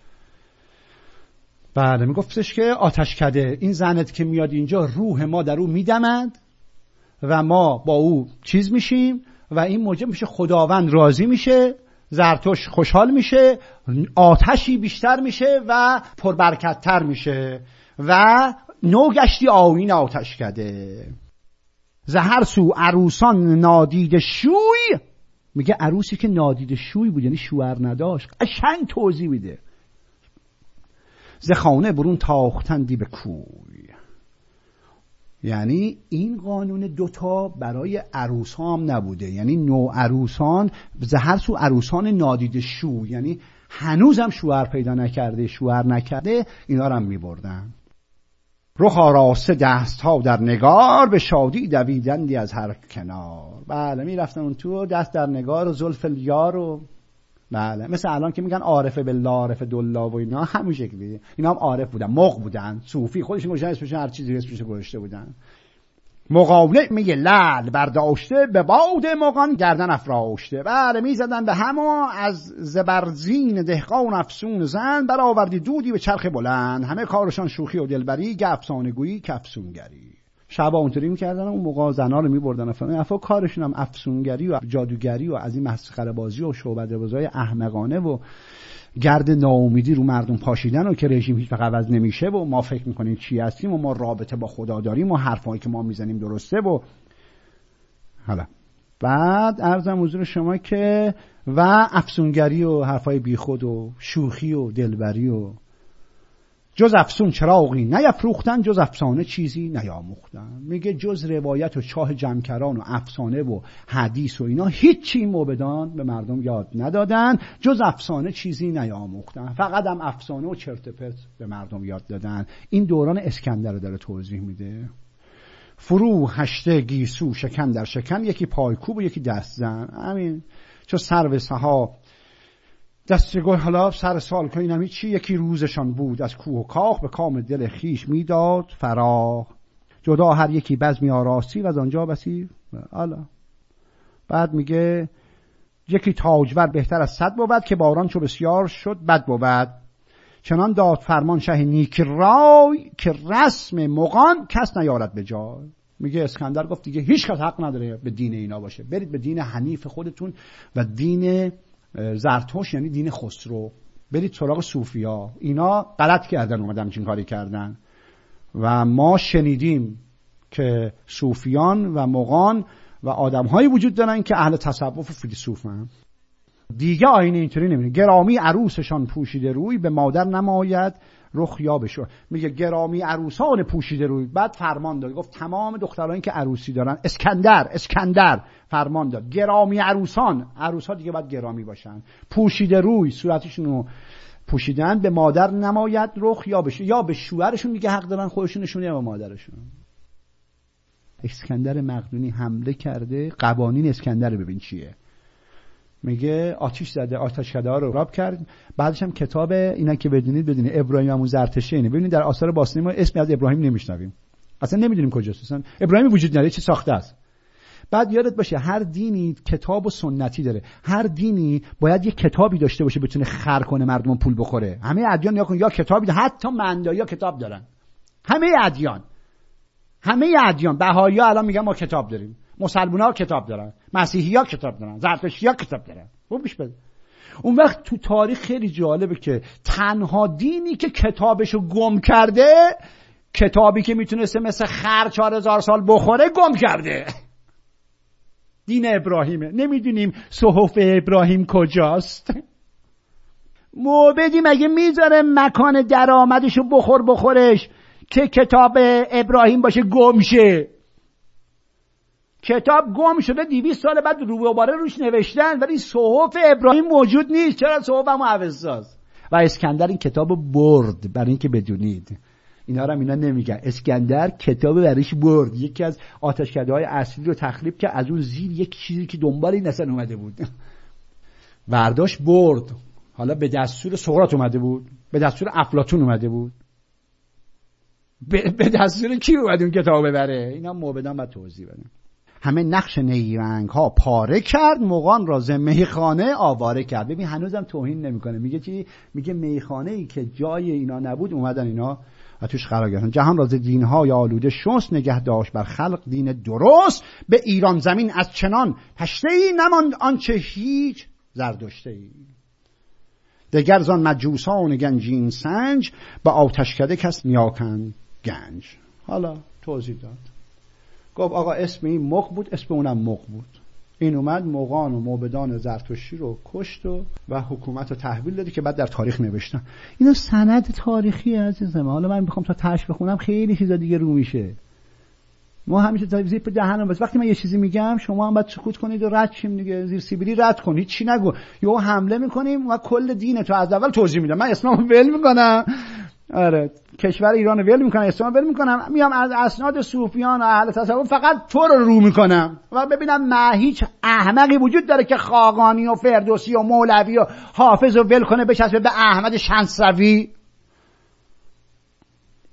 بله. میگفتش که آتش کده، این زنت که میاد اینجا روح ما در او میدمد و ما با او چیز میشیم و این موجب میشه خداوند راضی میشه، زرتشت خوشحال میشه، آتشی بیشتر میشه و پربرکت‌تر میشه و نوگشتی آیین آتش کده. زهر سو عروسان نادید شوی. میگه عروسی که نادید شوی بود یعنی شوهر نداشت. قشنگ توضیح میده. ز خانه برون تاختندی به کوی. یعنی این قانون دوتا برای عروس ها هم نبوده، یعنی نو عروسان زهر سو عروسان نادید شو، یعنی هنوز هم شوهر پیدا نکرده شوهر نکرده اینا رو هم می بردن. رخ آراسته دست ها در نگار، به شادی دویدندی از هر کنار. بله می رفتن اون تو دست در نگار و زلف الیار و بله مثل الان که میگن عارف بالله عارف دالله و اینا همون شکلیه. اینا هم عارف بودن، مغ بودن، صوفی، خودشون گوشن اسمشون هر چیزی اسمشون گذاشته بودن. مقاله میگه لعل برداشته به باد مغان گردن افراشته. بله میزدن به همه از زبرزین دهقان افسون زن، برآوردی دودی به چرخ بلند. همه کارشان شوخی و دلبری، گه افسانه گویی که افسونگری. شبا اونطوری میکردن، اون موقع زنا رو میبردن افسون افا کارشون هم افسونگری و جادوگری و از این مسخره بازی و شعبده بازی احمقانه و گرد ناامیدی رو مردم پاشیدن و که رژیم هیچ وقت عوض نمیشه و ما فکر میکنیم چی هستیم و ما رابطه با خدا داریم و حرفایی که ما میزنیم درسته. و حالا بعد عرضم حضور شما که و افسونگری و حرفای بیخود و شوخی و دلبری و جز افسون چراغی نیفروختن، جز افسانه چیزی نیاموختن. میگه جز روایت و چاه جمکران و افسانه و حدیث و اینا هیچی موبدان به مردم یاد ندادن، جز افسانه چیزی نیاموختن. فقط هم افسانه و چرت و پرت به مردم یاد دادن. این دوران اسکندر رو داره توضیح میده. فرو هشته گیسو شکن در شکن، یکی پایکوب و یکی دست زن. همین چو سرو سها دست گل حالا سر سال که اینمی چی، یکی روزشان بود از کوه و کاخ، به کام دل خیش میداد فراخ. جدا هر یکی بزمی آراستی و از آنجا بسی حالا. بعد میگه یکی تاجور بهتر از صد بود، که باران چو بسیار شد بد بود. چنان داد فرمان شه نیک رای، که رسم مغان کس نیارد به جای. میگه اسکندر گفت دیگه هیچ کس حق نداره به دین اینا باشه، برید به دین حنیف خودتون و دین زرتوش یعنی دین خسرو، برید سراغ صوفیا. اینا غلط کردن اومدن چین کاری کردن و ما شنیدیم که صوفیان و مغان و آدم‌هایی وجود دارن که اهل تصوف و فیلسوفن. دیگه آینه اینطوری نمی‌بینه. گرامی عروسشان پوشیده روی، به مادر نماید رخ یا بشو. میگه گرامی عروسان پوشیده روی. بعد فرمان داد، گفت تمام دخترانی که عروسی دارن، اسکندر اسکندر فرمان داد گرامی عروسان، عروس‌ها دیگه باید گرامی باشن، پوشیده روی، صورتشون رو پوشیدن، به مادر نماید رخ یا بشو. یا به شوهرشون دیگه حق دارن خودشون نشون بدن، یا به مادرشون. اسکندر مقدونی حمله کرده، قوانین اسکندر رو ببین چیه. میگه آتش زده، آتشکده ها رو راب کرد. بعدش هم کتاب اینا که بدونید بدونید ابراهیم همون زرتشتی اینه. ببینید در آثار باستانی ما اسمی از ابراهیم نمیشنویم، اصلا نمیدونیم کجاست، اصلا ابراهیم وجود نداره، چه ساخته است. بعد یادت باشه هر دینی کتاب و سنتی داره. هر دینی باید یه کتابی داشته باشه بتونه خر کنه مردم پول بخوره. همه ادیان یا کن یا کتابی داره. حتی مندایا کتاب دارن، همه ادیان همه ادیان بهائی‌ها الان میگن ما کتاب داریم، مسلمان‌ها کتاب دارن، مسیحی‌ها کتاب دارن، زرتشتی‌ها کتاب دارن. خوب گوش بده. اون وقت تو تاریخ خیلی جالبه که تنها دینی که کتابشو گم کرده، کتابی که میتونسته مثل خر چهار هزار سال بخوره گم کرده، دین ابراهیمه. نمیدونیم صحف ابراهیم کجاست. موبدی مگه میذاره مکان درآمدشو بخور بخورش که کتاب ابراهیم باشه گم شه؟ کتاب گم شده دویست سال بعد رو دوباره روش نوشتن، ولی صحف ابراهیم موجود نیست. چرا؟ صحف هم عوض‌ساز. و اسکندر این کتابو برد. برای اینکه بدونید اینا رو هم اینا نمیگن، اسکندر کتاب برایش برد. یکی از آتشکده‌های اصلی رو تخریب که از اون زیر یک چیزی که دنبال این اصلا اومده بود برداشت برد. حالا به دستور سقراط اومده بود، به دستور افلاطون اومده بود، به دستور کی اومد اون کتاب ببره؟ اینا موبدان باید توضیح بدن. همه نقش نیرنگ ها پاره کرد، مغان را ز میخانه آواره کرد. ببین هنوزم توهین نمیکنه. میگه چی؟ میگه میخانه ای که جای اینا نبود اومدن اینا و توش قرار گرفتن. جهان را ز دین های آلوده شست، نگه داشت بر خلق دین درست. به ایران زمین از چنان پشته ای، نماند آنچه هیچ زردشته ای. دگر زان مجوسان گنجین سنج، به آتشکده کس نیاکن گنج. حالا توضیح داد. گفت آقا اسم این مغ بود، اسم اونم مغ بود. این اومد مغان و موبدان زرتشتی رو کشت و, و حکومت رو تحویل دادی که بعد در تاریخ نوشتن. اینا سند تاریخی عزیزم. حالا من میخوام تا تاش بخونم خیلی چیزا دیگه رو میشه. ما همیشه تا زیر دهنم بس وقتی من یه چیزی میگم شما هم باید سکوت کنید و رد شیم دیگه، زیر سیبیلی رد کنید، چی نگو. یهو حمله میکنیم و کل دین تو از اول توضیح میدم. من اسلامو ول میکنم، آره کشور ایران ول میکنم، اسلام ول میکنم، میام از اسناد صوفیان و اهل تصوف فقط تو رو رو میکنم و ببینم ما هیچ احمقی وجود داره که خاقانی و فردوسی و مولوی و حافظ رو ول کنه بچسبه به احمد شمسوی.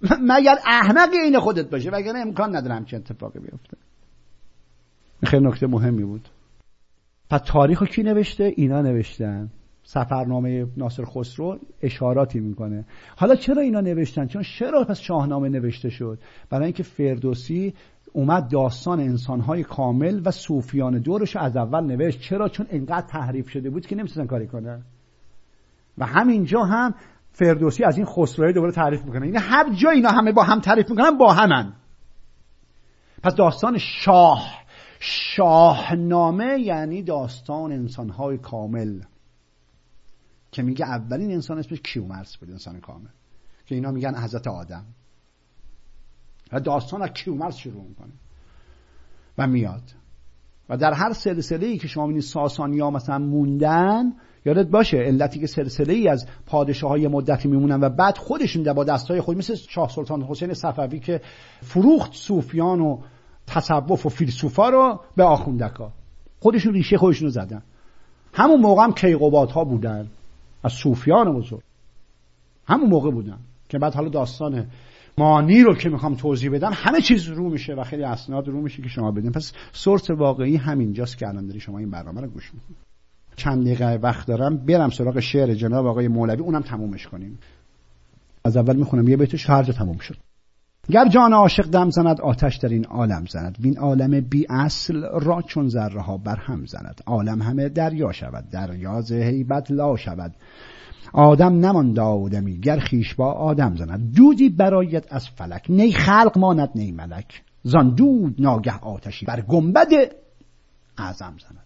مگر احمق این خودت باشه، وگرنه امکان نداره همچین اتفاقی بیفته. خیلی نکته مهمی بود. پس تاریخو کی نوشته؟ اینا نوشتن. سفرنامه ناصر خسرو اشاراتی میکنه. حالا چرا اینا نوشتن؟ چون چرا پس شاهنامه نوشته شد؟ برای اینکه فردوسی اومد داستان انسانهای کامل و صوفیان دورش از اول نوشت. چرا؟ چون اینقدر تحریف شده بود که نمیتونن کاری کنن. و همینجا هم فردوسی از این خسروی دوباره تعریف میکنه. این هر جا اینا همه با هم تعریف میکنن با همن. پس داستان شاه، شاهنامه یعنی داستان انسانهای کامل، که میگه اولین انسان اسمش کیومرث بود، انسان کامل، که اینا میگن حضرت آدم. و داستان از کیومرث شروع میکنه و میاد و در هر سلسله‌ای که شما میبینید ساسانی‌ها مثلا موندن، یادت باشه علتی که سلسله‌ای از پادشاه‌های مدتی میمونن و بعد خودشون با دستای خود، مثل شاه سلطان حسین صفوی که فروخت صوفیان و تصوف و فیلسوفا رو به آخوندکا، خودشون ریشه خودشون رو زدن. همون موقع هم کیقوبادها بودن از صوفیان بزرگ، همون موقع بودن که بعد حالا داستان مانی رو که میخوام توضیح بدم همه چیز رو میشه و خیلی اسناد رو میشه که شما بدین. پس سورس واقعی همینجاست که الان داری شما این برنامه رو گوش میدید. چند دقیقه وقت دارم برم سراغ شعر جناب آقای مولوی، اونم تمومش کنیم. از اول میخونم یه بیتش، هر جا تموم شد. گر جان عاشق دم زند آتش در این عالم زند، وین عالم بی اصل را چون ذره ها بر هم زند. عالم همه دریا شود، دریا ز هیبت لا شود. آدم نماند آدمی گر خویش با آدم زند. دودی برآید از فلک، نی خلق ماند نی ملک. زان دود ناگه آتشی بر گنبد اعظم زند.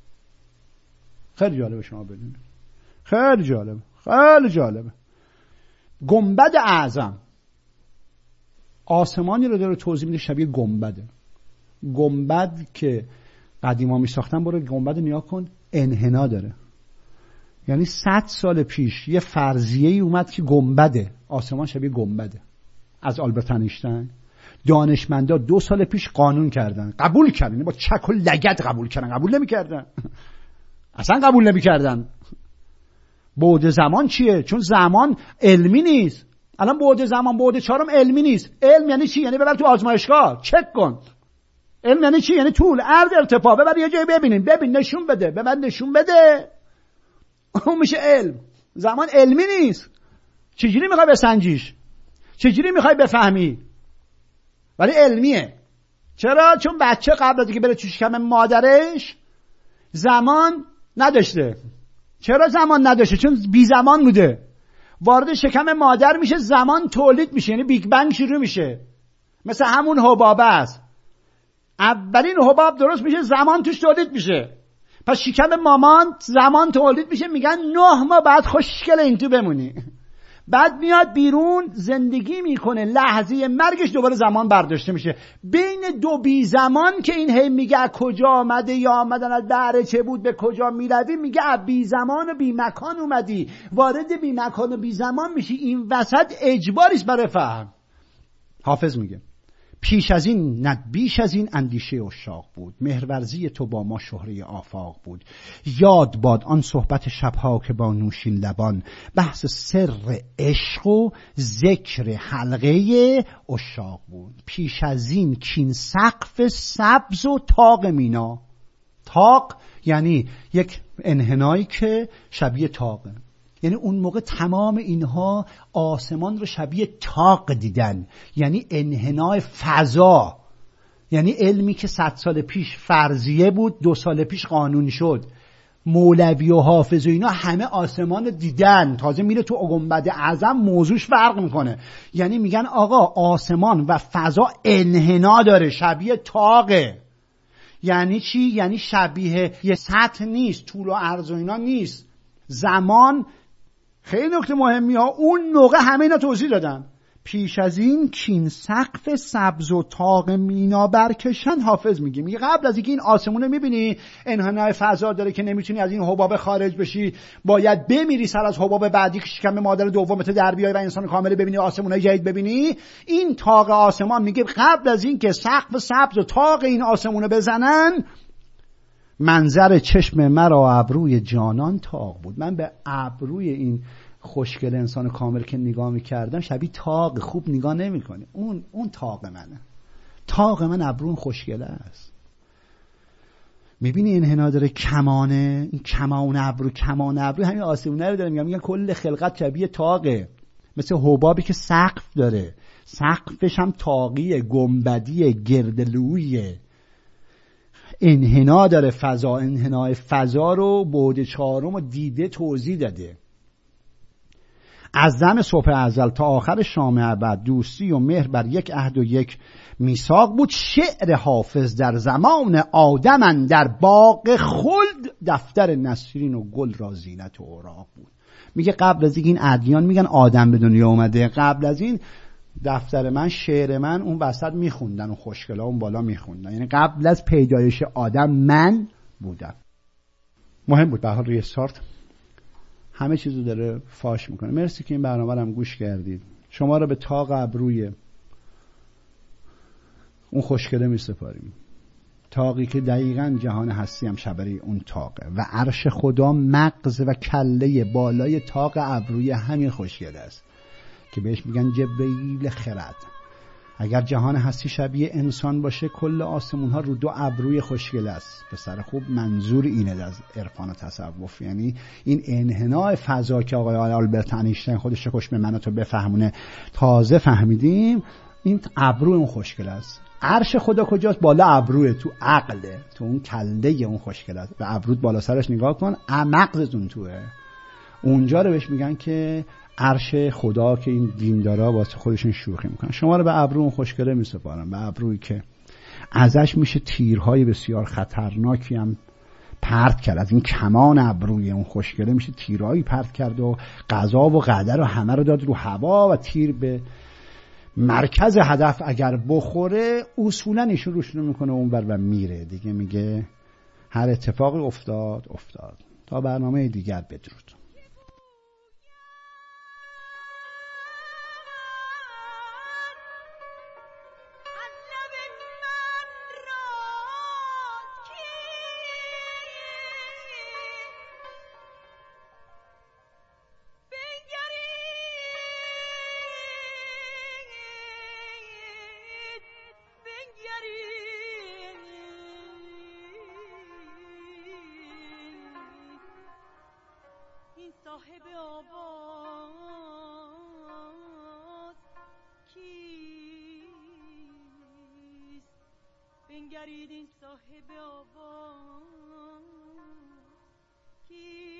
خیلی جالبه شما بدونید، خیلی جالبه، خیلی جالبه. گنبد اعظم آسمانی رو داره توضیح میده شبیه گنبده. گنبد که قدیما می ساختن، برو گنبد نیا کن، انحنا داره. یعنی صد سال پیش یه فرضیه‌ای اومد که گنبده، آسمان شبیه گنبده، از آلبرت اینشتین. دانشمندا دو سال پیش قانون کردن، قبول کردن، با چک و لگد قبول کردن. قبول نمی‌کردن، اصلا قبول نمی‌کردن. بعد زمان چیه؟ چون زمان علمی نیست. الان بعد زمان، بعد چهارم علمی نیست. علم یعنی چی؟ یعنی ببر تو آزمایشگاه چک کن. علم یعنی چی؟ یعنی طول، عرض، ارتفاع. ببر یه جایی ببینین، ببین، نشون بده، به من نشون بده، اون میشه علم. زمان علمی نیست. چجوری میخوای بسنجیش؟ چجوری میخوای بفهمی؟ ولی علمیه. چرا؟ چون بچه قبل از اینکه بره تو شکم مادرش زمان نداشته. چرا زمان نداشته؟ چون بی زمان بوده. وارد شکم مادر میشه، زمان تولید میشه، یعنی بیگ بنگ شروع میشه. مثل همون حبابه است. اولین حباب درست میشه، زمان توش تولید میشه. پس شکم مامان زمان تولید میشه، میگن نه ماه بعد خوشگل این تو بمونی. بعد میاد بیرون، زندگی میکنه، لحظه مرگش دوباره زمان برداشته میشه. بین دو بی زمان که این هی میگه کجا آمده یا آمدن از بهره چه بود به کجا میروی، میگه بی زمان و بی مکان اومدی، وارد بی مکان و بی زمان میشی. این وسط اجباریست برای فهم. حافظ میگه پیش از این ند بیش از این اندیشه عشاق بود، مهرورزی تو با ما شهره آفاق بود. یاد باد آن صحبت شبها که با نوشین لبان، بحث سر عشق و ذکر حلقه عشاق بود. پیش از این کین سقف سبز و طاق مینا. طاق یعنی یک انحنایی که شبیه طاقه، یعنی اون موقع تمام اینها آسمان رو شبیه طاق دیدن، یعنی انحنای فضا. یعنی علمی که صد سال پیش فرضیه بود دو سال پیش قانون شد. مولوی و حافظ و اینا همه آسمان رو دیدن، تازه میره تو گنبد اعظم موضوعش فرق میکنه. یعنی میگن آقا آسمان و فضا انحنا داره، شبیه طاقه. یعنی چی؟ یعنی شبیه یه سطح نیست، طول و عرض و اینا نیست. زمان خیلی نکته مهمی ها، اون موقع همه اینا توضیح دادن. پیش از این کین سقف سبز و طاق مینا برکشن. حافظ میگه میگه قبل از اینکه این آسمونه میبینی انحنای فضا داره که نمیتونی از این حباب خارج بشی، باید بمیری سر از حباب بعدی که شکم مادر دومت در بیای و انسان کامل ببینی، آسمونای جدید ببینی. این طاق آسمان میگه قبل از اینکه سقف سبز و طاق این آسمونه بزنن، منظر چشم مرا ابروی جانان تاق بود. من به ابروی این خوشگل انسان کامل که نگاه میکردم شبیه تاق خوب نگاه نمیکنه. اون اون تاق منه. تاق من ابرو خوشگله است. میبینی این انحنا داره کمانه، این کمان ابرو، کمان ابرو همین آسمونه رو داره. میگم میگن کل خلقت شبیه تاقه، مثل حبابی که سقف داره، سقفش هم تاقیه، گنبدیه، گردلویه، انحنا داره. فضا، انحنای فضا رو بعد چهارم و دیده توضیح داده. از زم صبح ازل تا آخر شام ابد دوستی و مهر بر یک عهد و یک میثاق بود. شعر حافظ در زمان آدم در باغ خلد دفتر نسرین و گل را زینت و اوراق بود. میگه قبل از این ادیان میگن آدم به دنیا اومده، قبل از این دفتر من، شعر من اون وسط میخوندن و خوشگلا اون بالا میخوندن. یعنی قبل از پیدایش آدم من بودم. مهم بود. به حال ریستارت همه چیزو داره فاش میکنه. مرسی که این برنامه رو هم گوش کردید. شما رو به تاق ابروی اون خوشگله میسپاریم، تاقی که دقیقاً جهان هستی هم شبری اون تاقه و عرش خدا مغز و کله بالای تاق ابروی همین خوشگله است که بهش میگن جبریل خرد. اگر جهان هستی شبیه انسان باشه، کل آسمون ها رو دو ابروی خوشگله است. پسر خوب، منظور اینه از عرفان و تصوف، یعنی این انحنای فضا که آقای آلبرت انیشتین خودش خوش به منو تو بفهمونه تازه فهمیدیم، این ابرو اون خوشگله است. عرش خدا کجاست؟ بالا ابروه، تو عقله، تو اون کله اون خوشگله است. و ابرود بالا سرش نگاه کن، مغزتون توه. اونجا رو بهش میگن که عرش خدا، که این دیندارا واسه خودشون شوخی میکنن. شما رو به ابرو اون خوشگله میسپارم، به ابرویی که ازش میشه تیرهای بسیار خطرناکی هم پرت کرد. از این کمان ابروی اون خوشگله میشه تیرهایی پرت کرد و قضا و قدر و همه رو داد رو هوا و تیر به مرکز هدف اگر بخوره اصولا ایشون روشون میکنه اون بر و میره دیگه. میگه هر اتفاقی افتاد افتاد. تا برنامه دیگر بدرود. صاحب آواز کیست؟ بنگرید این صاحب آواز کیست؟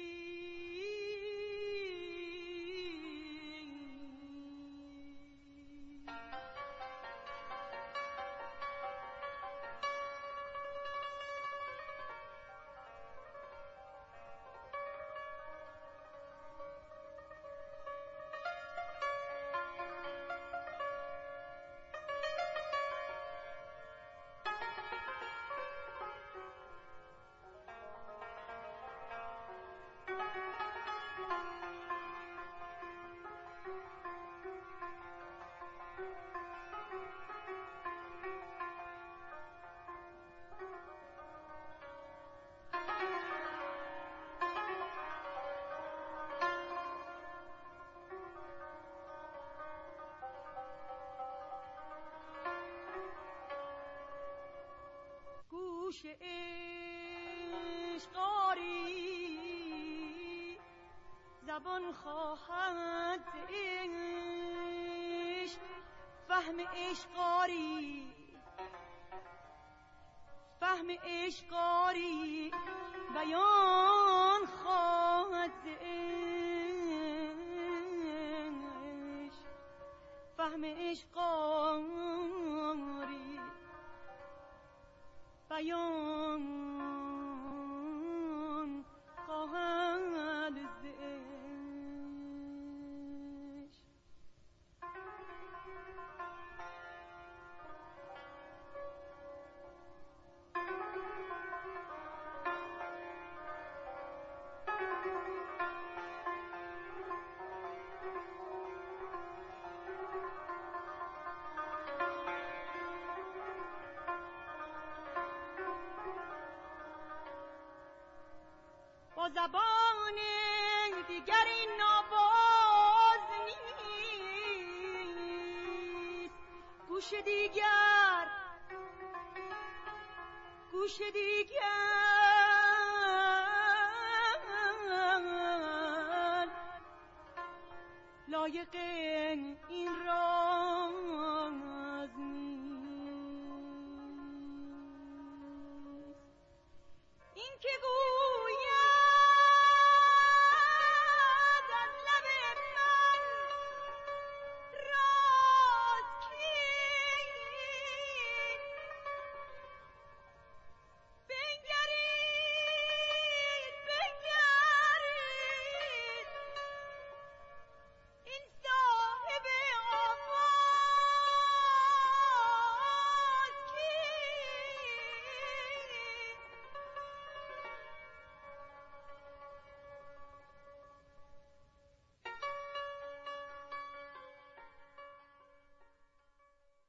گوش عشق آری زبان خواهد عشق، فهم عشق آری فهم عشق آری بیان خواهد عشق، فهم عشق آری بیان خواهد عشق. با زبان دیگر این نواز نیست. گوش دیگر گوش دیگر لایق این راز